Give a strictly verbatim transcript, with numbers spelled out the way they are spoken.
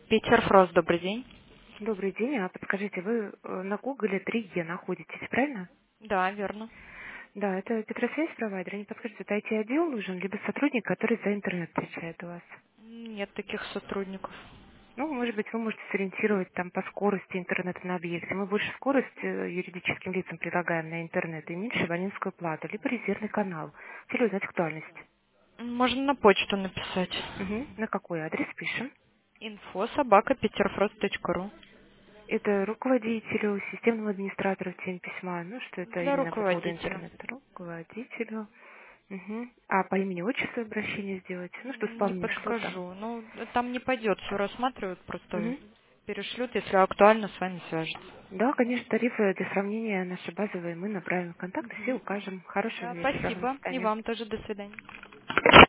Питер Фрост, добрый день. Добрый день. А подскажите, вы э, на Гугле три Е находитесь, правильно? Да, верно. Да, это Петросвязь провайдер. Не подскажите, это ай ти-отдел нужен, либо сотрудник, который за интернет отвечает у вас? Нет таких сотрудников. Ну, может быть, вы можете сориентировать там по скорости интернета на объекте. Мы больше скорость э, юридическим лицам предлагаем на интернет и меньше абонентскую плату, либо резервный канал. Хотели узнать актуальность. Можно на почту написать. Угу. На какой адрес пишем? Инфо собака питерфрост точка ру. Это руководителю, системному администратору в теме письма. Ну, что это Для именно по поводу руководителя. интернета. Руководителю. Мгм. А по имени отчеству обращение сделать? Ну, что М, Не спам не шло там. подскажу. Ну, там не пойдет, все рассматривают, просто Мгм. перешлют, если актуально, с вами свяжутся. Да, конечно, тарифы для сравнения наши базовые мы направим в контакты, все укажем. Хорошего Да, вечера вам. До спасибо. И свидания. вам тоже до свидания.